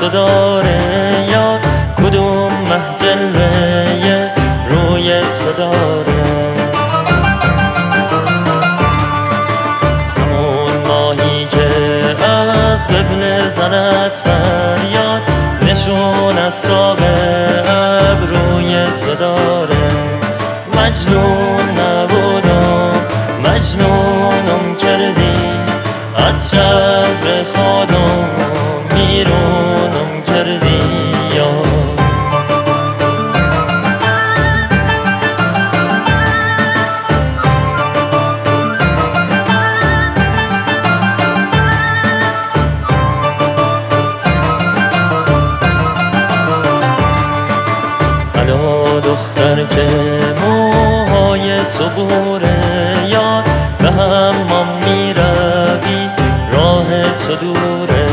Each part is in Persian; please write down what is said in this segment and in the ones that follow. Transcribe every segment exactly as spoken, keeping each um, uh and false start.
تو داره یا کدوم مه جلوه روی تو داره. همون ماهی که از قبل زند فریاد نشون از ساق ابروی تو داره. مجنون نبودم مجنونم کردی، از شهر خودم بیرونم کردی یا الا دختر که موهای تو بوره یا به حمام میروی راه تو دوره.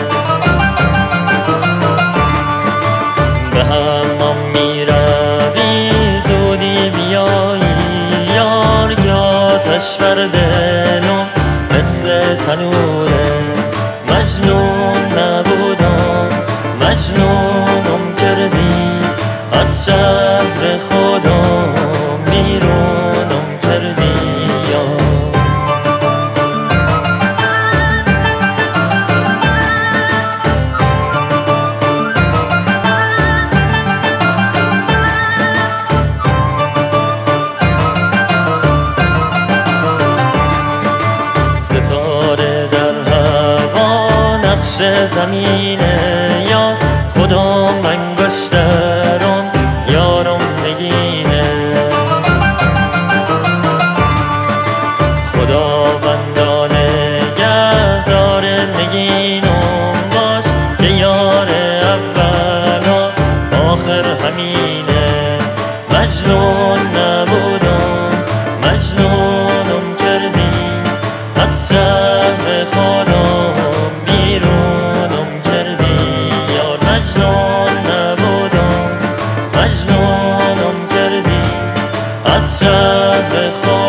به حمام میروی زودی بیایی یار، یا آتش بر دلم مثل تنوره. مجنون نبودم مجنونم کردی، از شهر خودم بیرونم کردی یا ستاره در هوا نقش زمینه یا خودم انگشترم یارم نگینه. خداوندانه نگهدار نگینم باش که یار اول و آخر همینه. مجنون نبودم مجنونم کردی، از شهر خودم بیرونم کردی یار. مجنون نبودم مجنونم کردی، از شهر خودم